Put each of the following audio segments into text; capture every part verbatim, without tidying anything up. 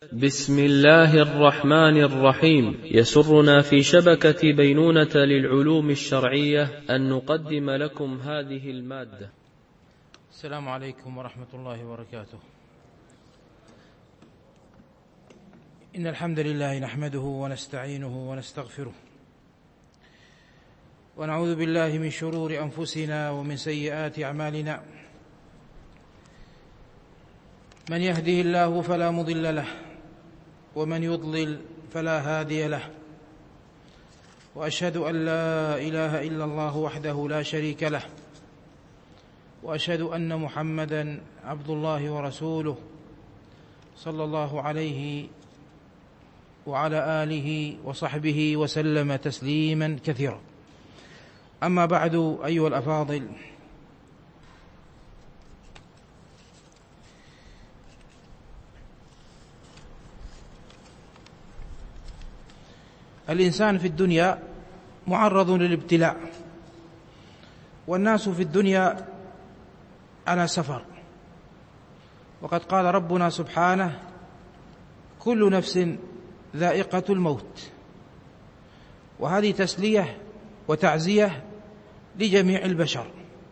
بسم الله الرحمن الرحيم. يسرنا في شبكة بينونة للعلوم الشرعية أن نقدم لكم هذه المادة. السلام عليكم ورحمة الله وبركاته. إن الحمد لله نحمده ونستعينه ونستغفره، ونعوذ بالله من شرور أنفسنا ومن سيئات أعمالنا. من يهده الله فلا مضل له، ومن يضلل فلا هادي له، وأشهد أن لا إله إلا الله وحده لا شريك له، وأشهد أن محمدًا عبد الله ورسوله صلى الله عليه وعلى آله وصحبه وسلم تسليمًا كثيرا. أما بعد، أيها الأفاضل، الإنسان في الدنيا معرض للابتلاء، والناس في الدنيا على سفر، وقد قال ربنا سبحانه: كل نفس ذائقة الموت. وهذه تسلية وتعزية لجميع البشر.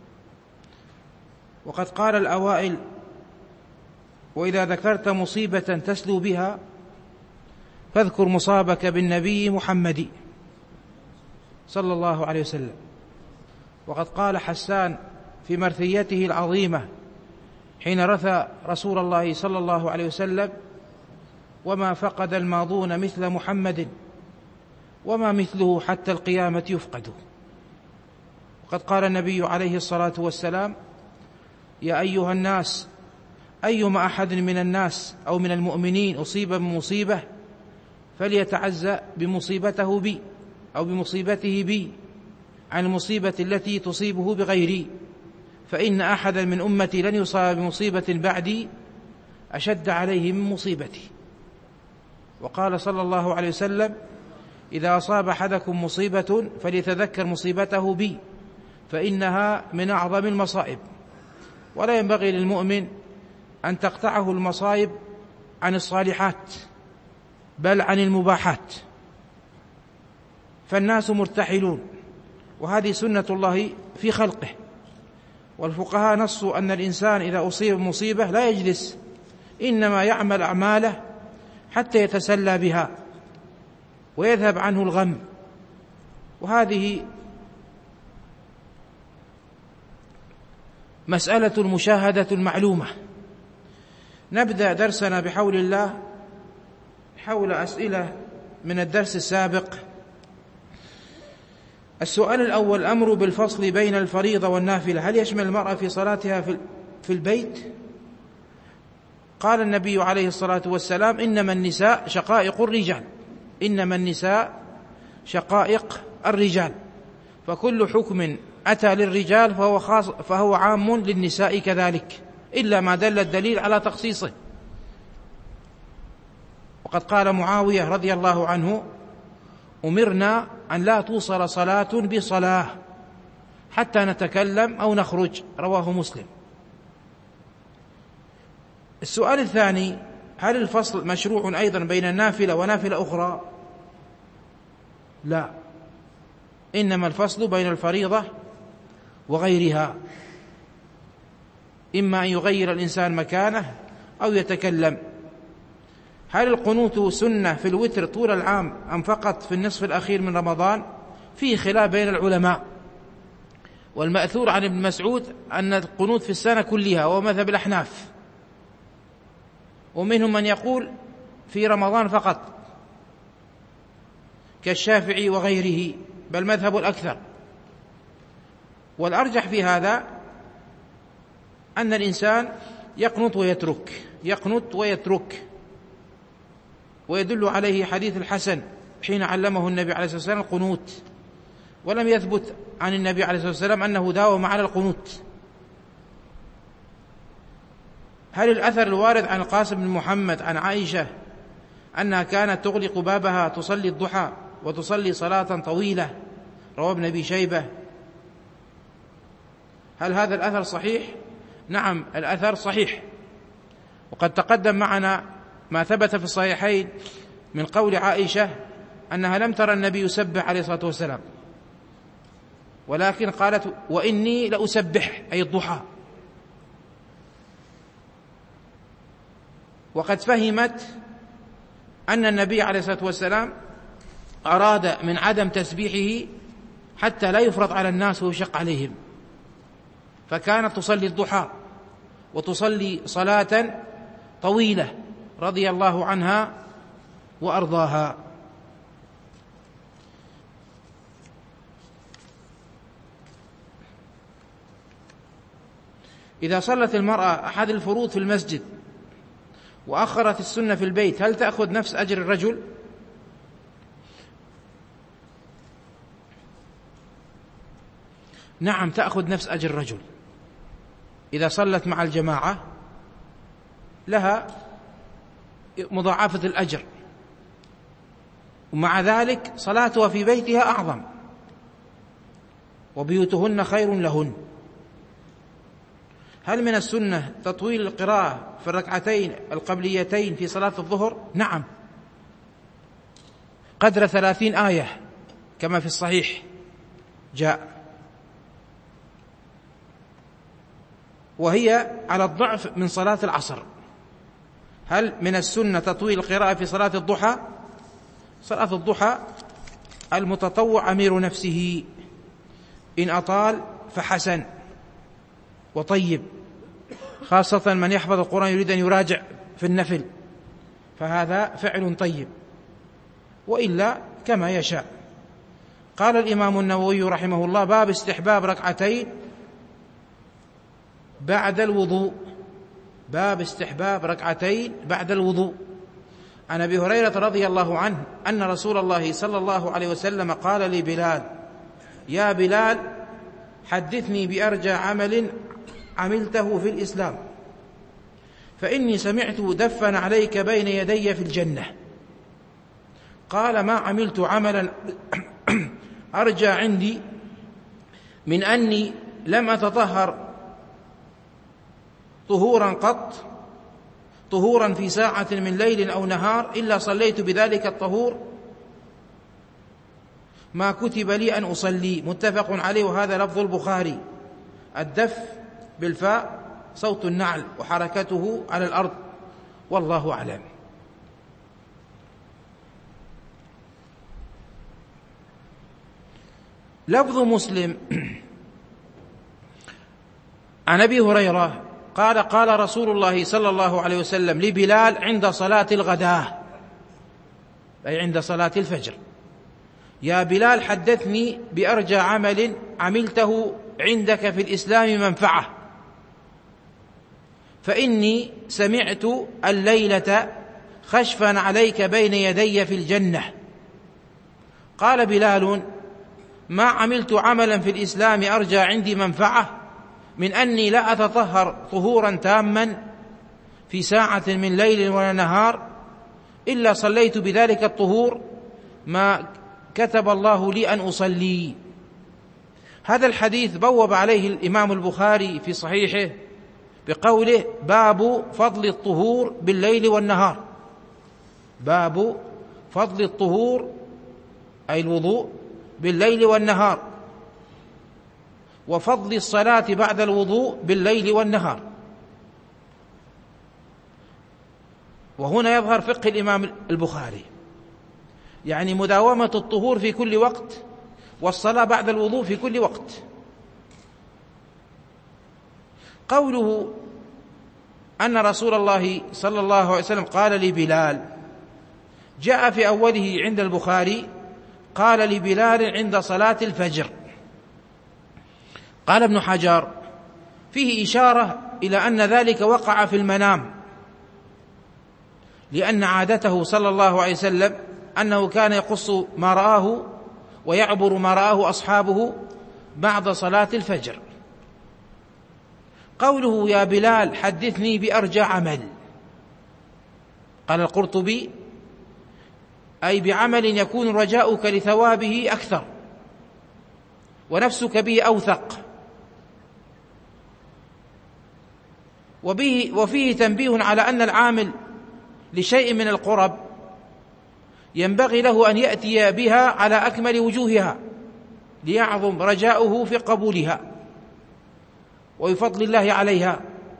وقد قال الأوائل: وإذا ذكرت مصيبة تسلو بها فاذكر مصابك بالنبي محمد صلى الله عليه وسلم. وقد قال حسان في مرثيته العظيمة حين رثى رسول الله صلى الله عليه وسلم: وما فقد الماضون مثل محمد، وما مثله حتى القيامة يفقد. وقد قال النبي عليه الصلاة والسلام: يا أيها الناس، أيما أحد من الناس أو من المؤمنين أصيب بمصيبة فليتعزى بمصيبته بي أو بمصيبته بي عن المصيبة التي تصيبه بغيري، فإن أحدا من أمتي لن يصاب بمصيبة بعدي أشد عليه من مصيبتي. وقال صلى الله عليه وسلم: إذا أصاب أحدكم مصيبة فليتذكر مصيبته بي، فإنها من أعظم المصائب. ولا ينبغي للمؤمن أن تقطعه المصائب عن الصالحات، بل عن المباحات، فالناس مرتحلون، وهذه سنة الله في خلقه. والفقهاء نصوا أن الإنسان إذا أصيب مصيبة لا يجلس، إنما يعمل أعماله حتى يتسلى بها ويذهب عنه الغم. وهذه مسألة المشاهدة المعلومة. نبدأ درسنا بحول الله حول أسئلة من الدرس السابق. السؤال الأول: الأمر بالفصل بين الفريضة والنافلة هل يشمل المرأة في صلاتها في البيت؟ قال النبي عليه الصلاة والسلام: إنما النساء شقائق الرجال، إنما النساء شقائق الرجال، فكل حكم أتى للرجال فهو, خاص فهو عام للنساء كذلك، إلا ما دل الدليل على تخصيصه. وقد قال معاوية رضي الله عنه: أمرنا أن لا توصل صلاة بصلاة حتى نتكلم أو نخرج، رواه مسلم. السؤال الثاني: هل الفصل مشروع أيضا بين النافلة ونافلة أخرى؟ لا، إنما الفصل بين الفريضة وغيرها، إما أن يغير الإنسان مكانه أو يتكلم. هل القنوت سنة في الوتر طول العام أم فقط في النصف الأخير من رمضان؟ فيه خلاف بين العلماء، والمأثور عن ابن مسعود أن القنوت في السنة كلها، وهو مذهب الأحناف، ومنهم من يقول في رمضان فقط كالشافعي وغيره، بل مذهب الأكثر. والأرجح في هذا أن الإنسان يقنط ويترك، يقنط ويترك، ويدل عليه حديث الحسن حين علمه النبي عليه الصلاة والسلام القنوت، ولم يثبت عن النبي عليه الصلاة والسلام أنه داوم على القنوت. هل الأثر الوارد عن القاسم بن محمد عن عائشة أنها كانت تغلق بابها تصلي الضحى وتصلي صلاة طويلة، رواه ابن أبي شيبة، هل هذا الأثر صحيح؟ نعم، الأثر صحيح، وقد تقدم معنا ما ثبت في الصحيحين من قول عائشة أنها لم ترى النبي يسبح عليه الصلاة والسلام، ولكن قالت وإني لأسبح أي الضحى، وقد فهمت أن النبي عليه الصلاة والسلام أراد من عدم تسبيحه حتى لا يفرض على الناس ويشق عليهم، فكانت تصلي الضحى وتصلي صلاة طويلة رضي الله عنها وأرضاها. إذا صلت المرأة أحد الفروض في المسجد وأخرت السنة في البيت هل تأخذ نفس أجر الرجل؟ نعم، تأخذ نفس أجر الرجل. إذا صلت مع الجماعة لها مضاعفة الأجر، ومع ذلك صلاتها في بيتها أعظم، وبيوتهن خير لهن. هل من السنة تطويل القراءة في الركعتين القبليتين في صلاة الظهر؟ نعم، قدر ثلاثين آية كما في الصحيح جاء، وهي على الضعف من صلاة العصر. هل من السنة تطويل القراءة في صلاة الضحى؟ صلاة الضحى المتطوع أمير نفسه، إن أطال فحسن وطيب، خاصة من يحفظ القرآن يريد أن يراجع في النفل، فهذا فعل طيب، وإلا كما يشاء. قال الإمام النووي رحمه الله: باب استحباب ركعتين بعد الوضوء. باب استحباب ركعتين بعد الوضوء. عن أبي هريرة رضي الله عنه أن رسول الله صلى الله عليه وسلم قال لبلال: يا بلال حدثني بأرجى عمل عملته في الإسلام، فإني سمعت دفن عليك بين يدي في الجنة. قال: ما عملت عملا أرجى عندي من أني لم أتطهر طهورا قط طهورا في ساعة من ليل أو نهار إلا صليت بذلك الطهور ما كتب لي أن أصلي. متفق عليه، وهذا لفظ البخاري. الدف بالفاء صوت النعل وحركته على الأرض، والله أعلم. لفظ مسلم عن أبي هريرة قال: قال رسول الله صلى الله عليه وسلم لبلال عند صلاة الغداء، أي عند صلاة الفجر: يا بلال حدثني بأرجى عمل عملته عندك في الإسلام منفعة، فإني سمعت الليلة خشفا عليك بين يدي في الجنة. قال بلال: ما عملت عملا في الإسلام أرجى عندي منفعة من أني لا أتطهر طهورا تاما في ساعة من ليل ولا نهار إلا صليت بذلك الطهور ما كتب الله لي أن أصلي. هذا الحديث بوب عليه الإمام البخاري في صحيحه بقوله: باب فضل الطهور بالليل والنهار. باب فضل الطهور أي الوضوء بالليل والنهار، وفضل الصلاة بعد الوضوء بالليل والنهار. وهنا يظهر فقه الإمام البخاري، يعني مداومة الطهور في كل وقت والصلاة بعد الوضوء في كل وقت. قوله أن رسول الله صلى الله عليه وسلم قال لبلال جاء في أوله عند البخاري: قال لبلال عند صلاة الفجر. قال ابن حجر: فيه إشارة إلى أن ذلك وقع في المنام، لأن عادته صلى الله عليه وسلم أنه كان يقص ما رآه ويعبر ما رآه أصحابه بعد صلاة الفجر. قوله: يا بلال حدثني بأرجى عمل، قال القرطبي: أي بعمل يكون رجاؤك لثوابه أكثر ونفسك به أوثق. وبه وفيه تنبيه على أن العامل لشيء من القرب ينبغي له أن يأتي بها على أكمل وجوهها ليعظم رجاؤه في قبولها ويفضل الله عليها،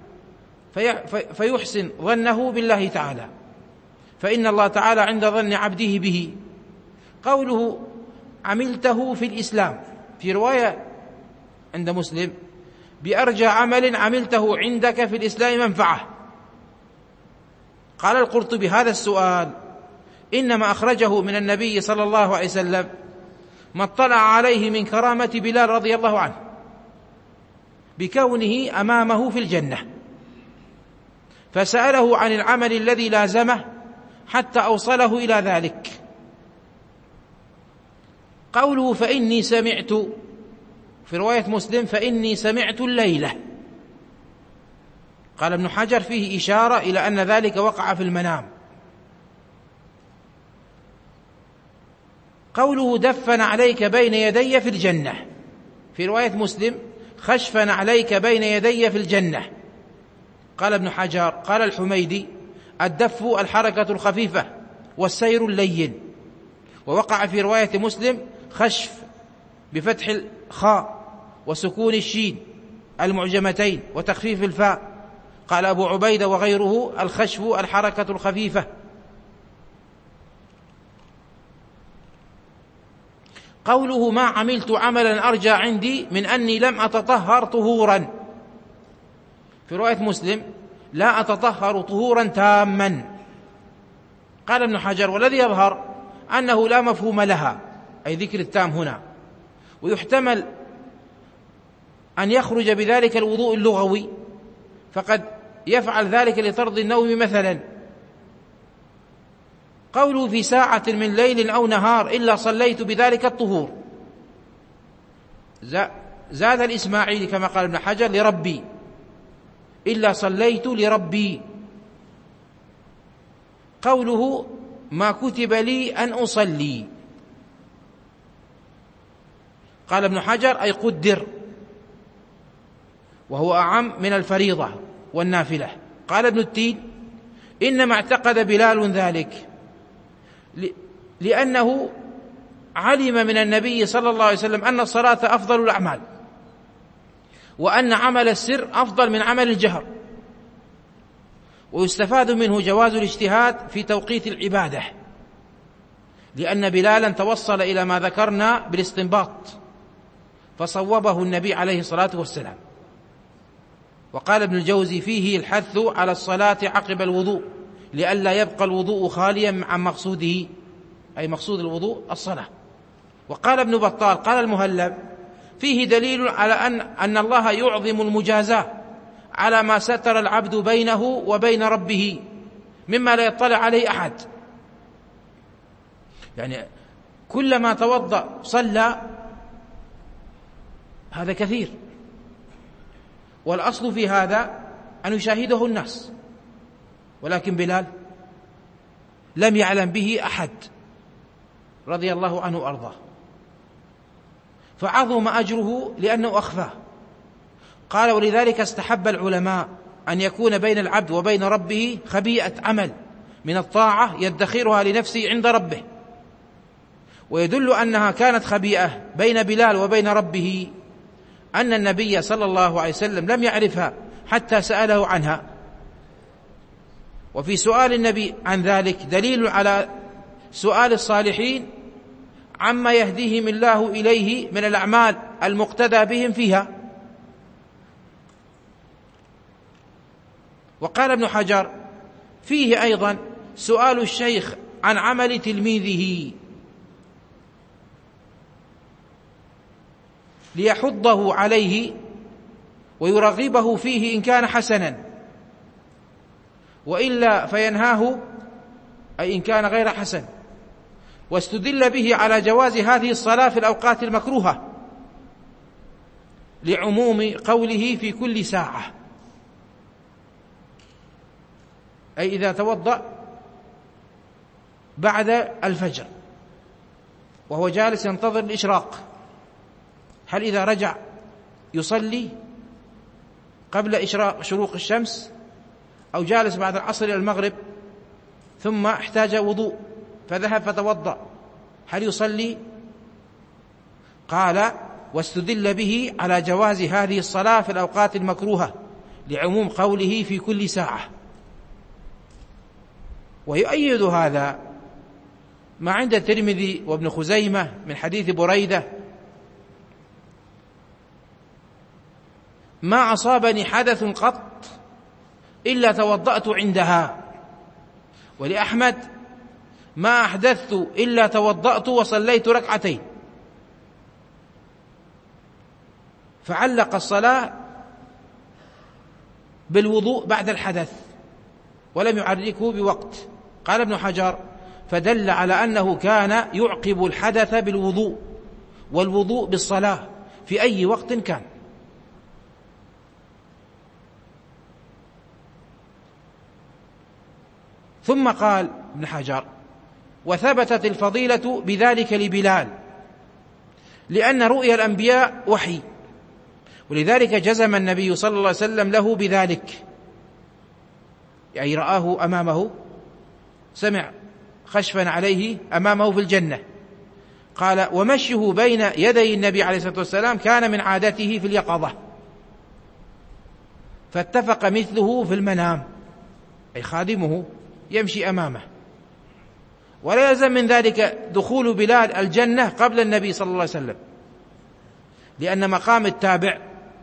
فيحسن ظنه بالله تعالى، فإن الله تعالى عند ظن عبده به. قوله عملته في الإسلام، في رواية عند مسلم بأرجى عمل عملته عندك في الإسلام منفعة. قال القرطبي هذا السؤال إنما أخرجه من النبي صلى الله عليه وسلم ما اطلع عليه من كرامة بلال رضي الله عنه بكونه أمامه في الجنة، فسأله عن العمل الذي لازمه حتى أوصله إلى ذلك. قوله فإني سمعت، في رواية مسلم فإني سمعت الليلة، قال ابن حجر فيه إشارة إلى أن ذلك وقع في المنام. قوله دفن عليك بين يدي في الجنة، في رواية مسلم خشفن عليك بين يدي في الجنة. قال ابن حجر قال الحميدي الدف الحركة الخفيفة والسير اللين، ووقع في رواية مسلم خشف بفتح الخاء وسكون الشين المعجمتين وتخفيف الفاء. قال أبو عبيدة وغيره الخشف الحركة الخفيفة. قوله ما عملت عملا أرجى عندي من أني لم أتطهر طهورا، في رواية مسلم لا أتطهر طهورا تاما. قال ابن حجر والذي يظهر أنه لا مفهوم لها، أي ذكر التام هنا، ويحتمل أن يخرج بذلك الوضوء اللغوي، فقد يفعل ذلك لطرد النوم مثلا. قوله في ساعة من ليل أو نهار إلا صليت بذلك الطهور، زاد الإسماعيلي كما قال ابن حجر لربي، إلا صليت لربي. قوله ما كتب لي أن أصلي، قال ابن حجر أي قدر، وهو أعم من الفريضة والنافلة. قال ابن التين إنما اعتقد بلال ذلك لأنه علم من النبي صلى الله عليه وسلم أن الصلاة أفضل الأعمال، وأن عمل السر أفضل من عمل الجهر، ويستفاد منه جواز الاجتهاد في توقيت العبادة، لأن بلالا توصل إلى ما ذكرنا بالاستنباط فصوبه النبي عليه الصلاة والسلام. وقال ابن الجوزي فيه الحث على الصلاة عقب الوضوء لئلا يبقى الوضوء خاليا عن مقصوده، أي مقصود الوضوء الصلاة. وقال ابن بطال قال المهلب فيه دليل على أن, أن الله يعظم المجازاة على ما ستر العبد بينه وبين ربه مما لا يطلع عليه أحد، يعني كلما توضأ صلى هذا كثير، والأصل في هذا أن يشاهده الناس، ولكن بلال لم يعلم به أحد رضي الله عنه وأرضاه، فعظم أجره لأنه أخفاه. قال ولذلك استحب العلماء أن يكون بين العبد وبين ربه خبيئة عمل من الطاعة يدخرها لنفسه عند ربه، ويدل أنها كانت خبيئة بين بلال وبين ربه أن النبي صلى الله عليه وسلم لم يعرفها حتى سأله عنها. وفي سؤال النبي عن ذلك دليل على سؤال الصالحين عما يهديهم الله إليه من الأعمال المقتدى بهم فيها. وقال ابن حجر فيه أيضا سؤال الشيخ عن عمل تلميذه ليحضه عليه ويرغبه فيه إن كان حسنا، وإلا فينهاه أي إن كان غير حسن. واستدل به على جواز هذه الصلاة في الأوقات المكروهة لعموم قوله في كل ساعة، أي إذا توضأ بعد الفجر وهو جالس ينتظر الإشراق، هل إذا رجع يصلي قبل إشراق شروق الشمس، أو جالس بعد العصر إلى المغرب ثم احتاج وضوء فذهب فتوضأ، هل يصلي؟ قال: واستدل به على جواز هذه الصلاة في الأوقات المكروهة لعموم قوله في كل ساعة. ويؤيد هذا ما عند الترمذي وابن خزيمة من حديث بريدة: ما أصابني حدث قط إلا توضأت عندها. ولأحمد: ما أحدثت إلا توضأت وصليت ركعتين. فعلق الصلاة بالوضوء بعد الحدث ولم يعركه بوقت. قال ابن حجر: فدل على أنه كان يعقب الحدث بالوضوء، والوضوء بالصلاة في أي وقت كان. ثم قال ابن حجر: وثبتت الفضيلة بذلك لبلال، لأن رؤيا الأنبياء وحي، ولذلك جزم النبي صلى الله عليه وسلم له بذلك، يعني رآه أمامه، سمع خشفا عليه أمامه في الجنة. قال: ومشيه بين يدي النبي عليه الصلاة والسلام كان من عادته في اليقظة، فاتفق مثله في المنام، أي خادمه يمشي أمامه. ولا يلزم من ذلك دخول بلال الجنة قبل النبي صلى الله عليه وسلم، لأن مقام التابع،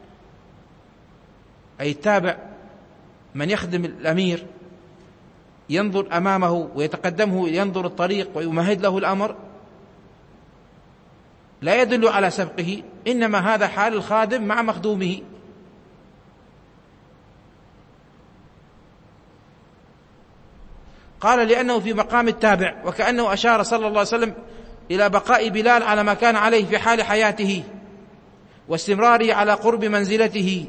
أي التابع من يخدم الأمير ينظر أمامه ويتقدمه ينظر الطريق ويمهد له الأمر، لا يدل على سبقه، إنما هذا حال الخادم مع مخدومه. قال: لأنه في مقام التابع، وكأنه أشار صلى الله عليه وسلم إلى بقاء بلال على ما كان عليه في حال حياته واستمراره على قرب منزلته،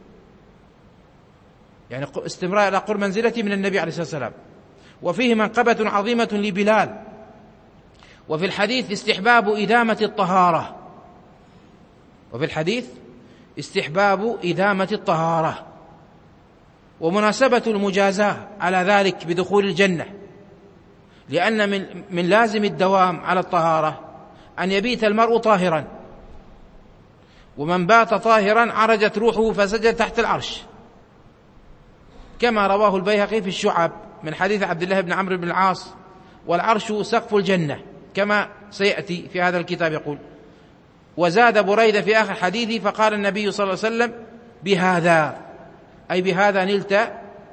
يعني استمرار على قرب منزلته من النبي عليه الصلاة والسلام. وفيه منقبة عظيمة لبلال. وفي الحديث استحباب إدامة الطهارة، وفي الحديث استحباب إدامة الطهارة، ومناسبة المجازاة على ذلك بدخول الجنة، لأن من, من لازم الدوام على الطهارة أن يبيت المرء طاهرا، ومن بات طاهرا عرجت روحه فسجد تحت العرش، كما رواه البيهقي في الشعب من حديث عبد الله بن عمرو بن العاص: والعرش سقف الجنة، كما سيأتي في هذا الكتاب. يقول: وزاد بريدة في آخر حديثه فقال النبي صلى الله عليه وسلم: بهذا، أي بهذا نلت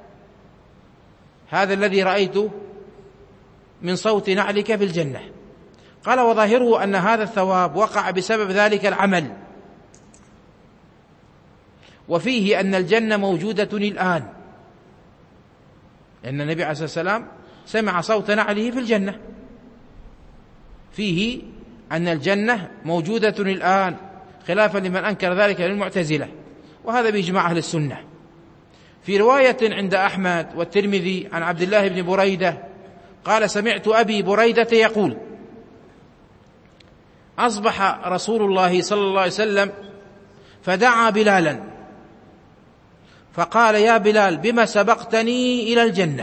هذا الذي رأيته من صوت نعلك في الجنة. قال: وظاهره أن هذا الثواب وقع بسبب ذلك العمل، وفيه أن الجنة موجودة الآن، لأن النبي عليه الصلاة والسلام سمع صوت نعله في الجنة، فيه أن الجنة موجودة الآن، خلافا لمن أنكر ذلك للمعتزلة، وهذا بإجماع أهل السنة. في رواية عند أحمد والترمذي عن عبد الله بن بريدة قال: سمعت أبي بريدة يقول: أصبح رسول الله صلى الله عليه وسلم فدعا بلالا فقال: يا بلال، بما سبقتني إلى الجنة؟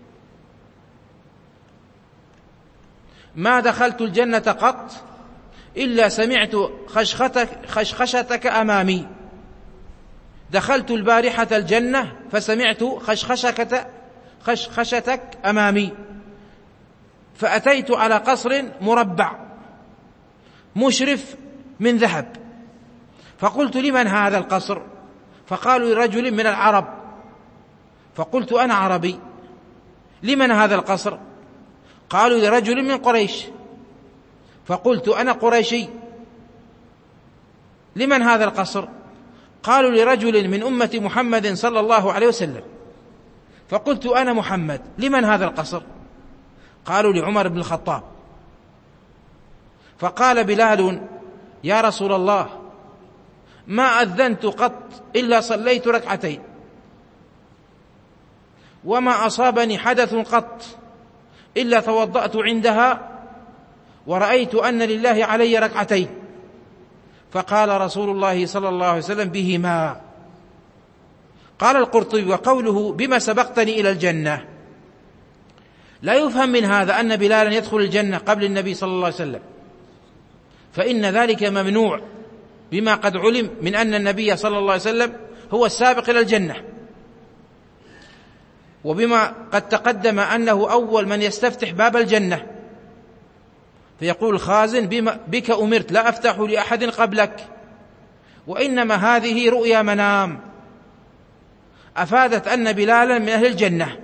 ما دخلت الجنة قط إلا سمعت خشختك, خشخشتك أمامي. دخلت البارحة الجنة فسمعت خشخشك خشخشتك أمامي، فأتيت على قصر مربع مشرف من ذهب، فقلت: لمن هذا القصر؟ فقالوا: لرجل من العرب. فقلت: أنا عربي. لمن هذا القصر؟ قالوا: لرجل من قريش. فقلت: أنا قريشي. لمن هذا القصر؟ قالوا: لرجل من أمة محمد صلى الله عليه وسلم. فقلت: أنا محمد. لمن هذا القصر؟ قالوا: لعمر بن الخطاب. فقال بلال: يا رسول الله، ما أذنت قط إلا صليت ركعتين، وما أصابني حدث قط إلا توضأت عندها، ورأيت أن لله علي ركعتين. فقال رسول الله صلى الله عليه وسلم: بهما. قال القرطبي: وقوله بما سبقتني إلى الجنة لا يفهم من هذا أن بلالا يدخل الجنة قبل النبي صلى الله عليه وسلم، فإن ذلك ممنوع بما قد علم من أن النبي صلى الله عليه وسلم هو السابق إلى الجنة، وبما قد تقدم أنه أول من يستفتح باب الجنة، فيقول الخازن بما بك أمرت لا أفتح لأحد قبلك، وإنما هذه رؤيا منام أفادت أن بلالا من أهل الجنة،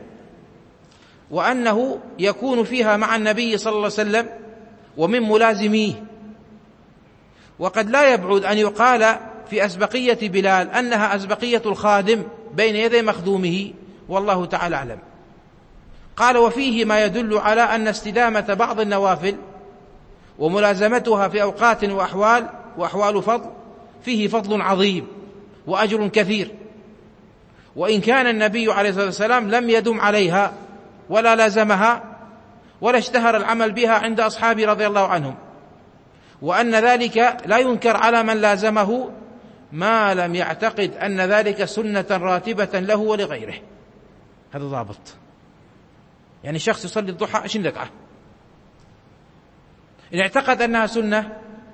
وأنه يكون فيها مع النبي صلى الله عليه وسلم ومن ملازميه. وقد لا يبعد أن يقال في أسبقية بلال أنها أسبقية الخادم بين يدي مخدومه، والله تعالى أعلم. قال: وفيه ما يدل على أن استدامة بعض النوافل وملازمتها في أوقات وأحوال وأحوال فضل فيه فضل عظيم وأجر كثير، وإن كان النبي عليه الصلاة والسلام لم يدم عليها ولا لازمها ولا اشتهر العمل بها عند أصحابه رضي الله عنهم، وأن ذلك لا ينكر على من لازمه ما لم يعتقد أن ذلك سنة راتبة له ولغيره. هذا ضابط. يعني شخص يصلي الضحى عشرين ركعة، إن اعتقد أنها سنة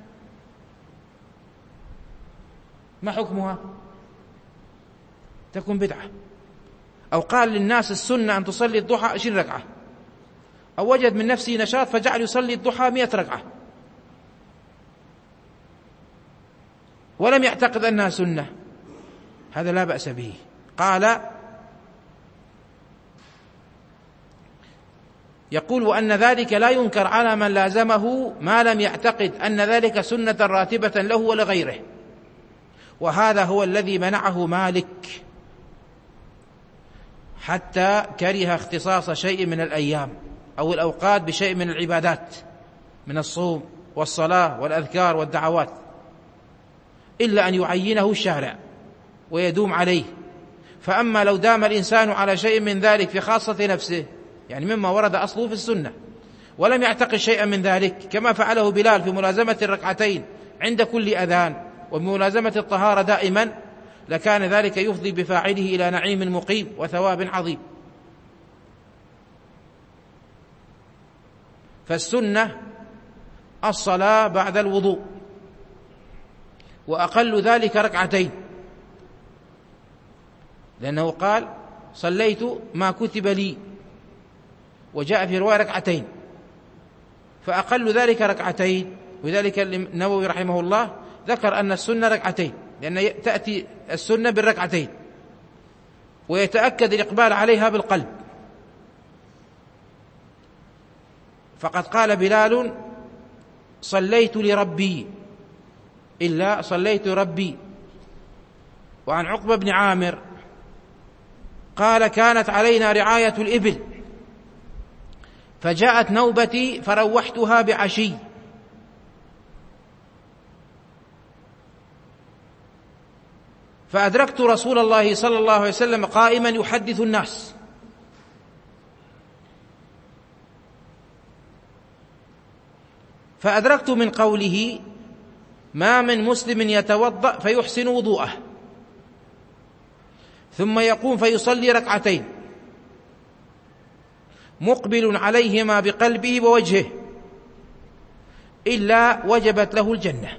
ما حكمها؟ تكون بدعة. أو قال للناس السنة أن تصلي الضحى عشرين ركعة، أو وجد من نفسه نشاط فجعل يصلي الضحى مئة ركعة ولم يعتقد أنها سنة، هذا لا بأس به. قال: يقول: وأن ذلك لا ينكر على من لازمه ما لم يعتقد أن ذلك سنة راتبة له ولغيره، وهذا هو الذي منعه مالك حتى كره اختصاص شيء من الأيام أو الأوقات بشيء من العبادات من الصوم والصلاة والأذكار والدعوات، إلا أن يعينه الشارع ويدوم عليه. فأما لو دام الإنسان على شيء من ذلك في خاصة نفسه، يعني مما ورد أصله في السنة، ولم يعتقد شيئا من ذلك كما فعله بلال في ملازمة الركعتين عند كل أذان وملازمة الطهارة دائما، لكان ذلك يفضي بفاعله إلى نعيم مقيم وثواب عظيم. فالسنة الصلاة بعد الوضوء، وأقل ذلك ركعتين، لأنه قال: صليت ما كتب لي، وجاء في رواية ركعتين، فأقل ذلك ركعتين. وذلك النووي رحمه الله ذكر أن السنة ركعتين، لأن تأتي السنة بالركعتين ويتأكد الإقبال عليها بالقلب. فقد قال بلال: صليت لربي، إلا صليت ربي. وعن عقبة بن عامر قال: كانت علينا رعاية الإبل، فجاءت نوبتي فروحتها بعشي، فأدركت رسول الله صلى الله عليه وسلم قائما يحدث الناس، فأدركت من قوله: ما من مسلم يتوضأ فيحسن وضوءه ثم يقوم فيصلي ركعتين مقبل عليهما بقلبه ووجهه إلا وجبت له الجنة.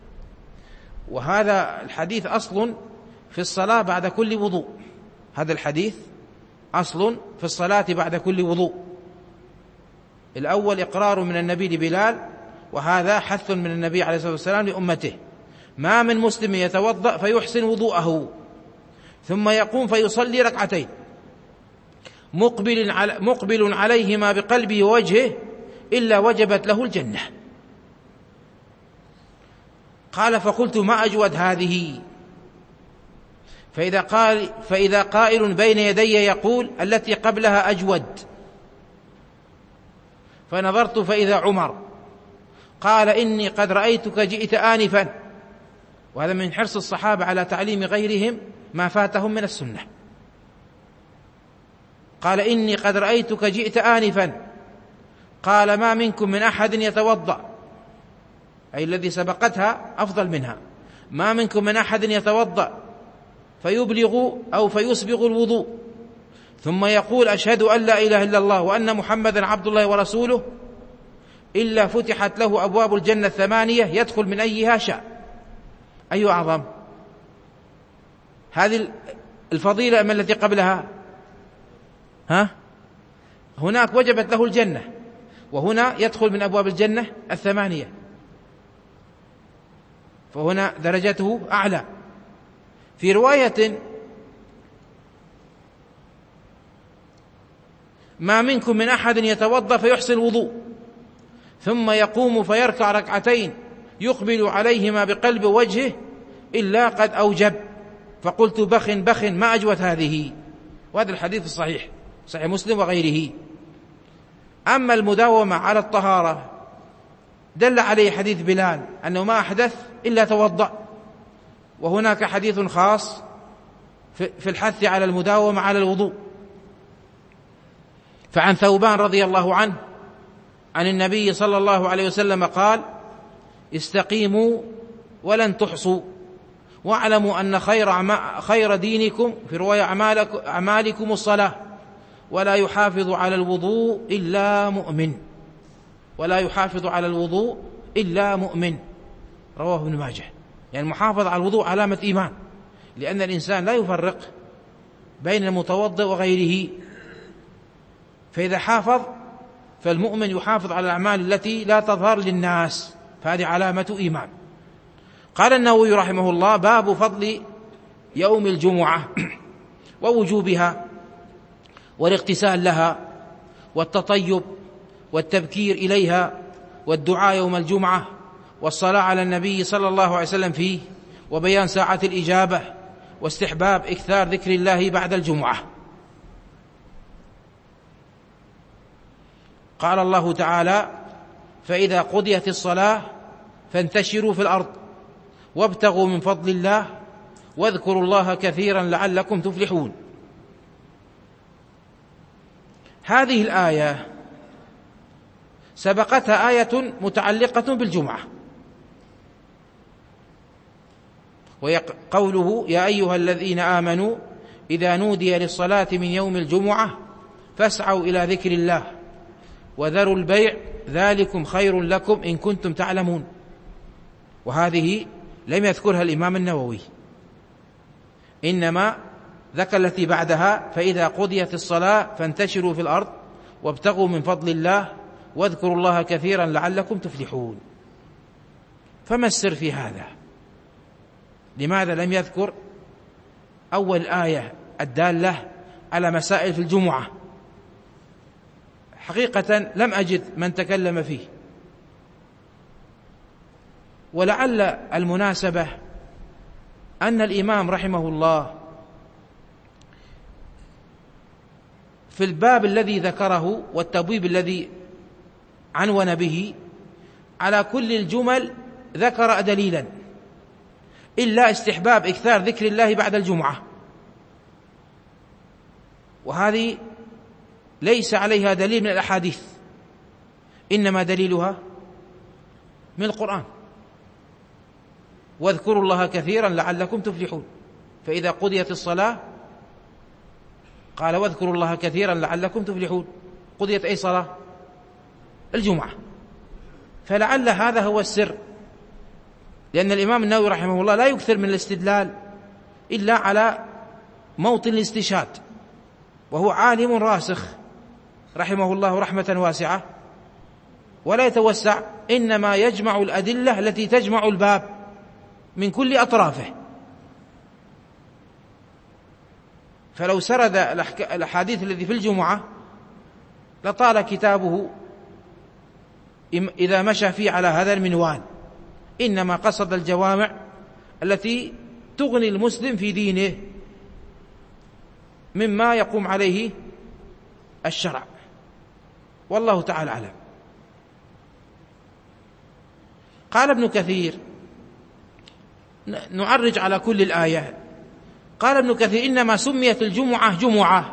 وهذا الحديث أصل في الصلاة بعد كل وضوء، هذا الحديث أصل في الصلاة بعد كل وضوء. الأول إقرار من النبي لبلال، وهذا حث من النبي عليه الصلاة والسلام لأمته: ما من مسلم يتوضأ فيحسن وضوءه ثم يقوم فيصلي ركعتين مقبل, على مقبل عليهما بقلبه ووجهه إلا وجبت له الجنة. قال: فقلت: ما أجود هذه؟ فإذا, قال فإذا قائل بين يدي يقول: التي قبلها أجود. فنظرت فإذا عمر قال: إني قد رأيتك جئت آنفا. وهذا من حرص الصحابة على تعليم غيرهم ما فاتهم من السنة. قال: إني قد رأيتك جئت آنفا. قال: ما منكم من أحد يتوضأ، أي الذي سبقتها أفضل منها، ما منكم من أحد يتوضأ فيبلغ أو فيسبغ الوضوء ثم يقول أشهد أن لا إله إلا الله وأن محمدا عبد الله ورسوله إلا فتحت له أبواب الجنة الثمانية يدخل من أيها شاء. أي أعظم، هذه الفضيلة أم التي قبلها؟ ها؟ هناك وجبت له الجنة، وهنا يدخل من أبواب الجنة الثمانية، فهنا درجته أعلى. في رواية ما منكم من أحد يتوضأ فيحسن الوضوء ثم يقوم فيركع ركعتين يقبل عليهما بقلب وجهه إلا قد أوجب، فقلت بخ بخ ما أجود هذه. وهذا الحديث الصحيح، صحيح مسلم وغيره. أما المداومة على الطهارة دل عليه حديث بلال أنه ما أحدث إلا توضأ، وهناك حديث خاص في الحث على المداومة على الوضوء. فعن ثوبان رضي الله عنه عن النبي صلى الله عليه وسلم قال: استقيموا ولن تحصوا، واعلموا أن خير خير دينكم في رواية أعمالكم الصلاة، ولا يحافظ على الوضوء إلا مؤمن، ولا يحافظ على الوضوء إلا مؤمن، رواه ابن ماجه. يعني المحافظة على الوضوء علامة إيمان، لأن الإنسان لا يفرق بين المتوضئ وغيره، فإذا حافظ فالمؤمن يحافظ على الأعمال التي لا تظهر للناس، فهذه علامة إيمان. قال النووي رحمه الله: باب فضل يوم الجمعة ووجوبها والاغتسال لها والتطيب والتبكير إليها والدعاء يوم الجمعة والصلاة على النبي صلى الله عليه وسلم فيه، وبيان ساعة الإجابة واستحباب إكثار ذكر الله بعد الجمعة. قال الله تعالى: فإذا قضيت الصلاة فانتشروا في الأرض وابتغوا من فضل الله واذكروا الله كثيرا لعلكم تفلحون. هذه الآية سبقتها آية متعلقة بالجمعة، وهي قوله: يا أيها الذين آمنوا إذا نودي للصلاة من يوم الجمعة فاسعوا إلى ذكر الله وذروا البيع ذلكم خير لكم إن كنتم تعلمون. وهذه لم يذكرها الإمام النووي، إنما ذكر التي بعدها: فإذا قضيت الصلاة فانتشروا في الأرض وابتغوا من فضل الله واذكروا الله كثيرا لعلكم تفلحون. فما السر في هذا؟ لماذا لم يذكر أول آية الدالة على مسائل في الجمعة؟ حقيقة لم أجد من تكلم فيه، ولعل المناسبة أن الإمام رحمه الله في الباب الذي ذكره والتبويب الذي عنون به على كل الجمل ذكر دليلا إلا استحباب إكثار ذكر الله بعد الجمعة، وهذه ليس عليها دليل من الأحاديث، إنما دليلها من القرآن: واذكروا الله كثيرا لعلكم تفلحون. فإذا قضيت الصلاة قال: واذكروا الله كثيرا لعلكم تفلحون. قضيت أي صلاة؟ الجمعة. فلعل هذا هو السر، لأن الإمام النووي رحمه الله لا يكثر من الاستدلال إلا على موطن الاستشهاد، وهو عالم راسخ رحمه الله رحمة واسعة، ولا يتوسع، إنما يجمع الأدلة التي تجمع الباب من كل أطرافه. فلو سرد الأحاديث التي في الجمعة لطال كتابه إذا مشى فيه على هذا المنوال، إنما قصد الجوامع التي تغني المسلم في دينه مما يقوم عليه الشرع، والله تعالى أعلم. قال ابن كثير، نعرج على كل الآيات. قال ابن كثير: إنما سميت الجمعة جمعة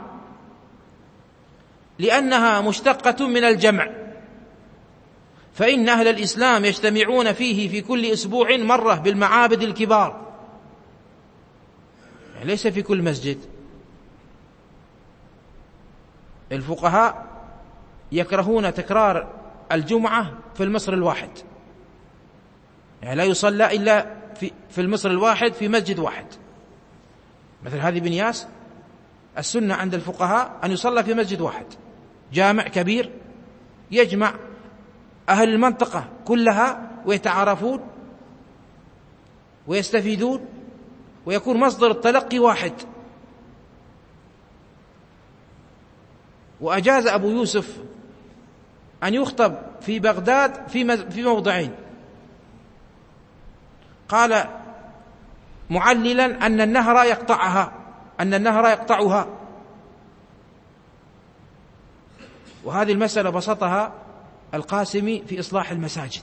لأنها مشتقة من الجمع، فإن أهل الإسلام يجتمعون فيه في كل أسبوع مرة بالمعابد الكبار، يعني ليس في كل مسجد، الفقهاء يكرهون تكرار الجمعة في المصر الواحد، يعني لا يصلى إلا في في المصر الواحد في مسجد واحد. مثل هذه بنياس السنة عند الفقهاء أن يصلى في مسجد واحد، جامع كبير يجمع أهل المنطقة كلها ويتعارفون ويستفيدون، ويكون مصدر التلقي واحد. وأجاز أبو يوسف أن يخطب في بغداد في في موضعين، قال معللا أن النهر يقطعها أن النهر يقطعها وهذه المسألة بسطها القاسمي في إصلاح المساجد.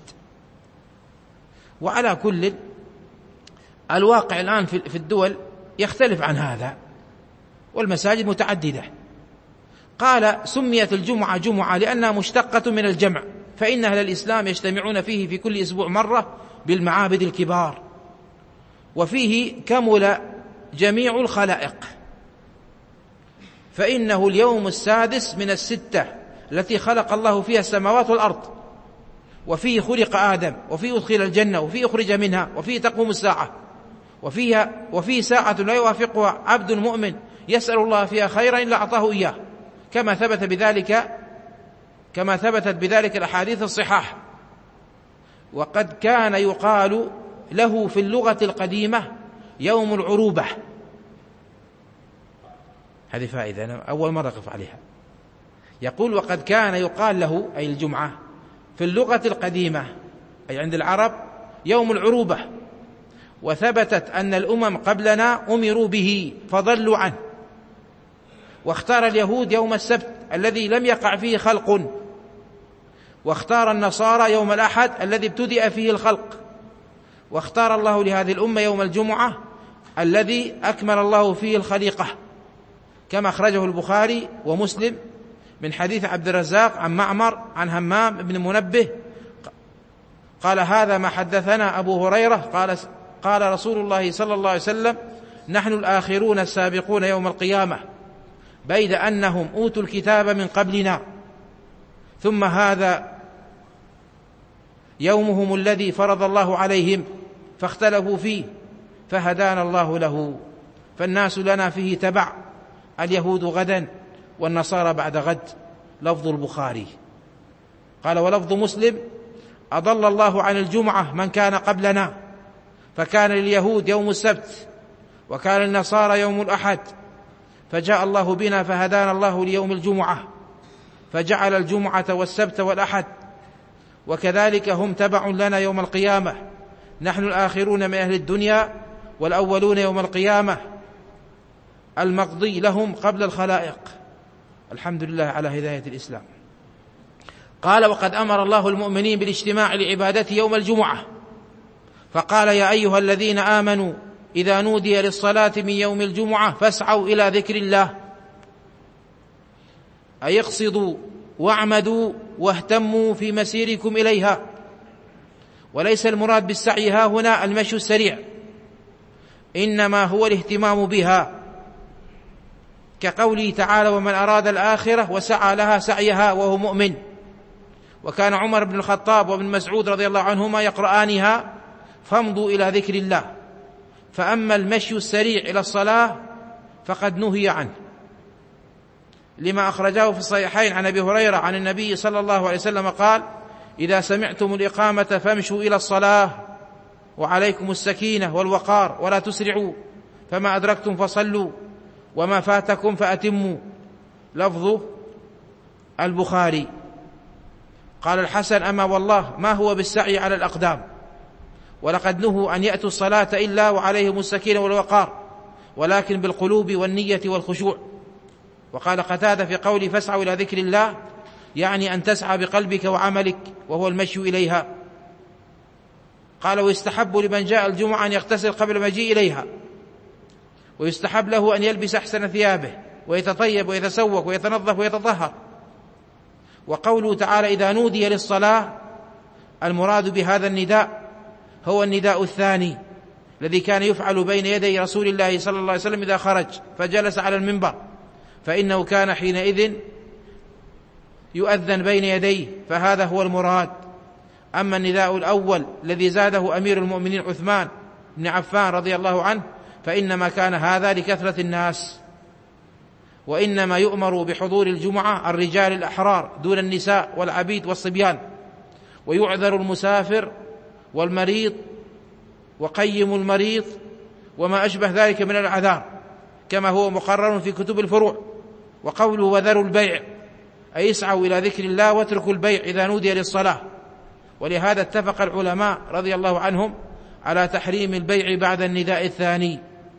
وعلى كل الواقع الآن في الدول يختلف عن هذا، والمساجد متعددة. قال سميت الجمعة جمعة لأنها مشتقة من الجمع، فإن أهل الإسلام يجتمعون فيه في كل أسبوع مرة بالمعابد الكبار، وفيه كمل جميع الخلائق، فإنه اليوم السادس من الستة التي خلق الله فيها السماوات والأرض، وفيه خلق آدم، وفيه أدخل الجنة، وفيه أخرج منها، وفيه تقوم الساعة، وفيها وفيه ساعة لا يوافقها عبد مؤمن يسأل الله فيها خيرا إلا أعطاه إياه، كما ثبت بذلك كما ثبتت بذلك الأحاديث الصحاح. وقد كان يقال له في اللغة القديمة يوم العروبة. هذه فائدة أنا أول مرة أقف عليها. يقول وقد كان يقال له أي الجمعة في اللغة القديمة أي عند العرب يوم العروبة، وثبتت أن الأمم قبلنا أمروا به فضلوا عنه، واختار اليهود يوم السبت الذي لم يقع فيه خلق، واختار النصارى يوم الأحد الذي ابتدأ فيه الخلق، واختار الله لهذه الأمة يوم الجمعة الذي أكمل الله فيه الخليقة، كما أخرجه البخاري ومسلم من حديث عبد الرزاق عن معمر عن همام بن منبه قال هذا ما حدثنا أبو هريرة قال قال رسول الله صلى الله عليه وسلم نحن الآخرون السابقون يوم القيامة، بيد أنهم أوتوا الكتاب من قبلنا، ثم هذا يومهم الذي فرض الله عليهم فاختلفوا فيه فهدانا الله له، فالناس لنا فيه تبع، اليهود غدا والنصارى بعد غد. لفظ البخاري. قال ولفظ مسلم أضل الله عن الجمعة من كان قبلنا، فكان لليهود يوم السبت وكان النصارى يوم الأحد، فجاء الله بنا فهدانا الله ليوم الجمعة، فجعل الجمعة والسبت والأحد، وكذلك هم تبع لنا يوم القيامة، نحن الآخرون من أهل الدنيا والأولون يوم القيامة، المقضي لهم قبل الخلائق. الحمد لله على هداية الإسلام. قال وقد أمر الله المؤمنين بالاجتماع لعبادته يوم الجمعة، فقال يا أيها الذين آمنوا إذا نودي للصلاة من يوم الجمعة فاسعوا إلى ذكر الله، أي اقصدوا واعمدوا واهتموا في مسيركم إليها، وليس المراد بالسعي ها هنا المشي السريع، إنما هو الاهتمام بها، كقوله تعالى ومن أراد الآخرة وسعى لها سعيها وهو مؤمن. وكان عمر بن الخطاب وابن مسعود رضي الله عنهما يقرآنها فامضوا إلى ذكر الله، فأما المشي السريع إلى الصلاة فقد نهي عنه، لما أخرجاه في الصحيحين عن أبي هريرة عن النبي صلى الله عليه وسلم قال إذا سمعتم الإقامة فامشوا إلى الصلاة وعليكم السكينة والوقار ولا تسرعوا، فما أدركتم فصلوا وما فاتكم فأتموا. لفظ البخاري. قال الحسن أما والله ما هو بالسعي على الأقدام، ولقد نهوا أن يأتوا الصلاة إلا وعليهم السكينة والوقار، ولكن بالقلوب والنية والخشوع. وقال قتادة في قوله فاسعوا إلى ذكر الله يعني أن تسعى بقلبك وعملك وهو المشي إليها. قال ويستحب لمن جاء الجمعة أن يغتسل قبل مجيء إليها، ويستحب له أن يلبس أحسن ثيابه ويتطيب ويتسوق ويتنظف ويتطهر. وقوله تعالى إذا نودي للصلاة المراد بهذا النداء هو النداء الثاني الذي كان يفعل بين يدي رسول الله صلى الله عليه وسلم إذا خرج فجلس على المنبر، فإنه كان حينئذ يؤذن بين يديه، فهذا هو المراد. أما النداء الأول الذي زاده أمير المؤمنين عثمان بن عفان رضي الله عنه فإنما كان هذا لكثرة الناس، وإنما يؤمر بحضور الجمعة الرجال الأحرار دون النساء والعبيد والصبيان، ويعذر المسافر والمريض وقيم المريض وما أشبه ذلك من الأعذار كما هو مقرر في كتب الفروع. وقوله وذروا البيع أي اسعوا إلى ذكر الله واتركوا البيع إذا نودي للصلاة. ولهذا اتفق العلماء رضي الله عنهم على تحريم البيع بعد النداء الثاني،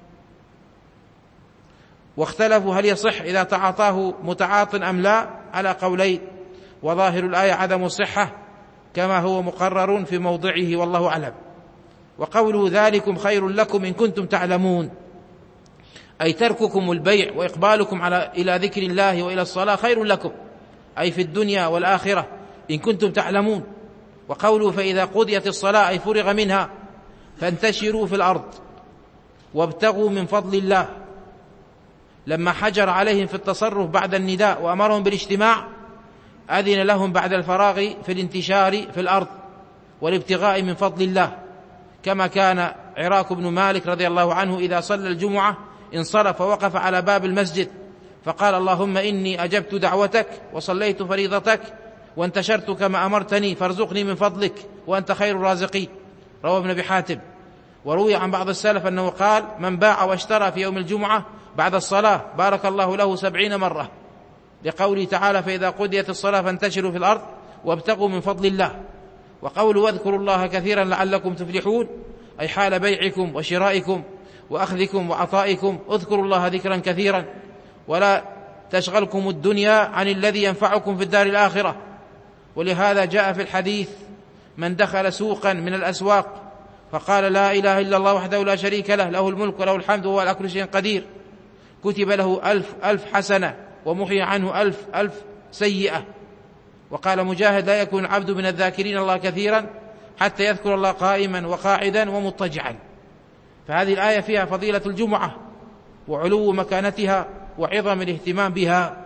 واختلفوا هل يصح إذا تعاطاه متعاط أم لا على قولين، وظاهر الآية عدم الصحة كما هو مقرر في موضعه والله أعلم. وقوله ذلكم خير لكم إن كنتم تعلمون أي ترككم البيع وإقبالكم على إلى ذكر الله وإلى الصلاة خير لكم، أي في الدنيا والآخرة إن كنتم تعلمون. وقوله فإذا قضيت الصلاة أي فرغ منها فانتشروا في الأرض وابتغوا من فضل الله، لما حجر عليهم في التصرف بعد النداء وأمرهم بالاجتماع أذن لهم بعد الفراغ في الانتشار في الأرض والابتغاء من فضل الله، كما كان عراك بن مالك رضي الله عنه إذا صلى الجمعة انصرف ووقف على باب المسجد فقال اللهم إني أجبت دعوتك وصليت فريضتك وانتشرت كما أمرتني فارزقني من فضلك وأنت خير الرازقين، رواه ابن أبي حاتم. وروي عن بعض السلف أنه قال من باع واشترى في يوم الجمعة بعد الصلاة بارك الله له سبعين مرة، لقوله تعالى فإذا قضيت الصلاة فانتشروا في الأرض وابتغوا من فضل الله. وقوله واذكروا الله كثيرا لعلكم تفلحون أي حال بيعكم وشرائكم وأخذكم وعطائكم اذكروا الله ذكرا كثيرا ولا تشغلكم الدنيا عن الذي ينفعكم في الدار الآخرة. ولهذا جاء في الحديث من دخل سوقا من الأسواق فقال لا إله إلا الله وحده لا شريك له له الملك وله الحمد وهو على كل شيء قدير كتب له ألف ألف حسنة ومحي عنه ألف ألف سيئة. وقال مجاهد لا يكون العبد من الذاكرين الله كثيرا حتى يذكر الله قائما وقاعدا ومضطجعا. فهذه الآية فيها فضيلة الجمعة وعلو مكانتها وعظم الاهتمام بها.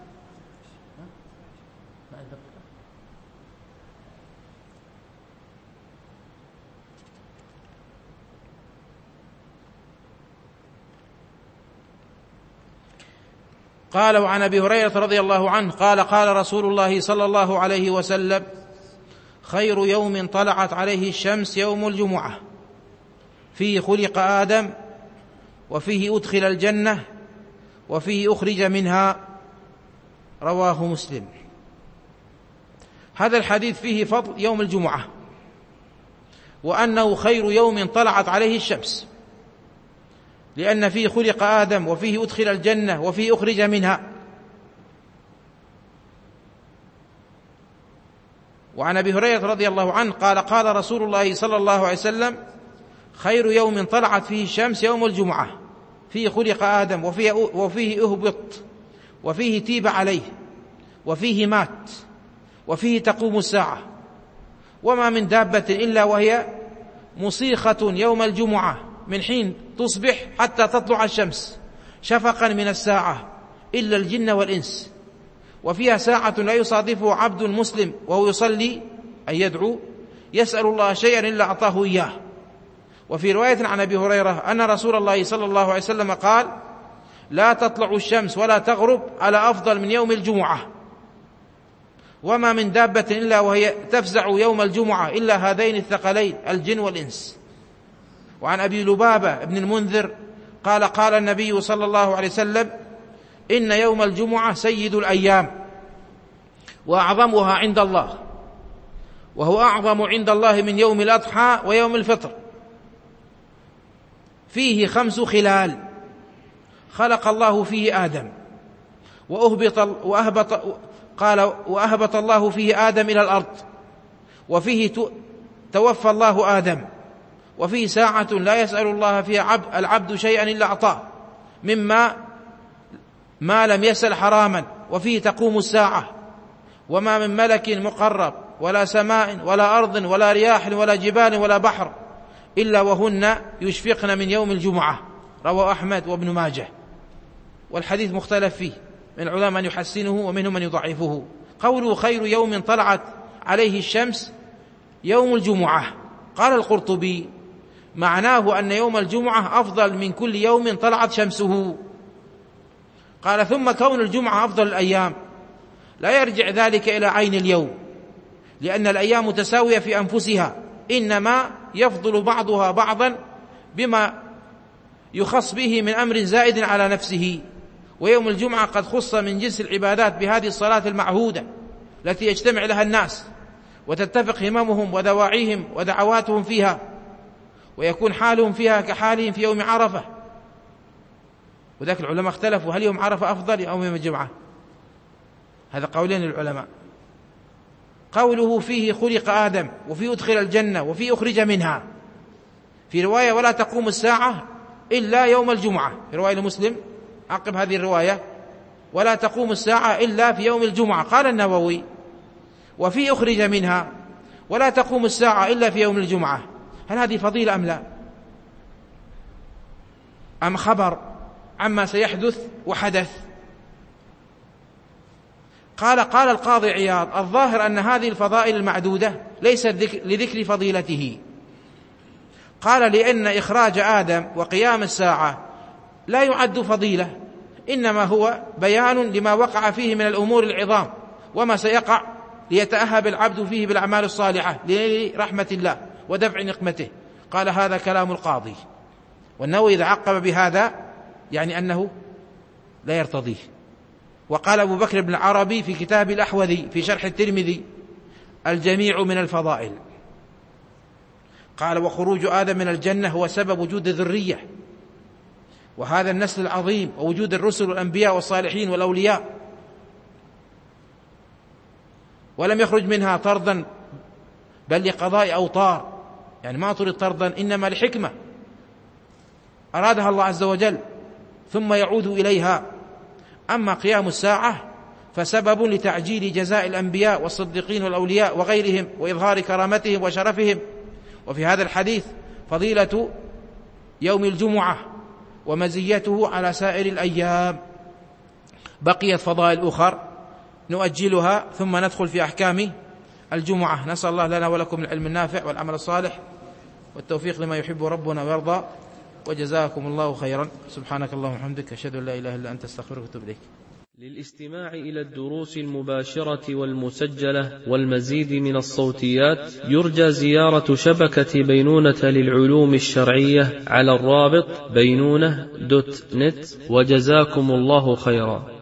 قال وعن أبي هريرة رضي الله عنه قال قال رسول الله صلى الله عليه وسلم خير يوم طلعت عليه الشمس يوم الجمعة فيه خلق آدم وفيه أدخل الجنة وفيه أخرج منها، رواه مسلم. هذا الحديث فيه فضل يوم الجمعة وأنه خير يوم طلعت عليه الشمس، لأن فيه خلق آدم وفيه أدخل الجنة وفيه أخرج منها. وعن أبي هريرة رضي الله عنه قال قال رسول الله صلى الله عليه وسلم خير يوم طلعت فيه الشمس يوم الجمعة فيه خلق آدم وفيه, وفيه أهبط وفيه تيب عليه وفيه مات وفيه تقوم الساعة، وما من دابة إلا وهي مصيخة يوم الجمعة من حين تصبح حتى تطلع الشمس شفقا من الساعة إلا الجن والإنس، وفيها ساعة لا يصادفه عبد مسلم وهو يصلي أي يدعو يسأل الله شيئا إلا أعطاه إياه. وفي رواية عن أبي هريرة أن رسول الله صلى الله عليه وسلم قال لا تطلع الشمس ولا تغرب على أفضل من يوم الجمعة، وما من دابة إلا وهي تفزع يوم الجمعة إلا هذين الثقلين الجن والإنس. وعن أبي لبابة بن المنذر قال قال النبي صلى الله عليه وسلم إن يوم الجمعة سيد الأيام وأعظمها عند الله، وهو أعظم عند الله من يوم الأضحى ويوم الفطر، فيه خمس خلال خلق الله فيه آدم وأهبط وأهبط قال وأهبط الله فيه آدم إلى الأرض، وفيه توفى الله آدم، وفيه ساعة لا يسأل الله فيها عبد العبد شيئا إلا أعطاه مما ما لم يسأل حراما، وفيه تقوم الساعة، وما من ملك مقرب ولا سماء ولا أرض ولا رياح ولا جبال ولا بحر إلا وهن يشفقن من يوم الجمعة، رواه أحمد وابن ماجه. والحديث مختلف فيه من العلماء من يحسنه ومنهم من يضعفه، قوله خير يوم طلعت عليه الشمس يوم الجمعة. قال القرطبي معناه أن يوم الجمعة أفضل من كل يوم طلعت شمسه. قال ثم كون الجمعة أفضل الأيام لا يرجع ذلك إلى عين اليوم، لأن الأيام متساوية في أنفسها، إنما يفضل بعضها بعضا بما يخص به من أمر زائد على نفسه. ويوم الجمعة قد خص من جنس العبادات بهذه الصلاة المعهودة التي يجتمع لها الناس وتتفق هممهم ودواعيهم ودعواتهم فيها، ويكون حالهم فيها كحالهم في يوم عرفة. وذلك العلماء اختلفوا هل يوم عرفة أفضل أو يوم الجمعة؟ هذا قولين للعلماء. قوله فيه خلق آدم وفيه أدخل الجنة وفيه أخرج منها، في رواية ولا تقوم الساعة إلا يوم الجمعة، في رواية لمسلم عقب هذه الرواية ولا تقوم الساعة إلا في يوم الجمعة. قال النووي وفي أخرج منها ولا تقوم الساعة إلا في يوم الجمعة، هل هذه فضيلة أم لا، أم خبر عما سيحدث وحدث؟ قال قال القاضي عياض الظاهر أن هذه الفضائل المعدودة ليست لذكر فضيلته. قال لأن إخراج آدم وقيام الساعة لا يعد فضيلة، إنما هو بيان لما وقع فيه من الأمور العظام وما سيقع ليتأهب العبد فيه بالأعمال الصالحة لرحمة الله ودفع نقمته. قال هذا كلام القاضي، والنووي إذا عقب بهذا يعني أنه لا يرتضيه. وقال أبو بكر بن العربي في كتاب الأحوذي في شرح الترمذي الجميع من الفضائل. قال وخروج آدم من الجنة هو سبب وجود الذرية وهذا النسل العظيم ووجود الرسل والأنبياء والصالحين والأولياء، ولم يخرج منها طردا بل لقضاء أوطار، يعني ما طرد طردا إنما لحكمة أرادها الله عز وجل ثم يعود إليها. أما قيام الساعة فسبب لتعجيل جزاء الأنبياء والصديقين والأولياء وغيرهم وإظهار كرامتهم وشرفهم. وفي هذا الحديث فضيلة يوم الجمعة ومزيته على سائر الأيام. بقيت فضائل أخر نؤجلها ثم ندخل في أحكام الجمعة. نسأل الله لنا ولكم العلم النافع والعمل الصالح والتوفيق لما يحب ربنا ويرضى، وجزاكم الله خيرا. سبحانك اللهم وبحمدك أشهد أن لا إله إلا أنت أستغفرك وأتوب إليك. للاستماع إلى الدروس المباشرة والمسجلة والمزيد من الصوتيات يرجى زيارة شبكة بينونة للعلوم الشرعية على الرابط بينونة دوت نت، وجزاكم الله خيرا.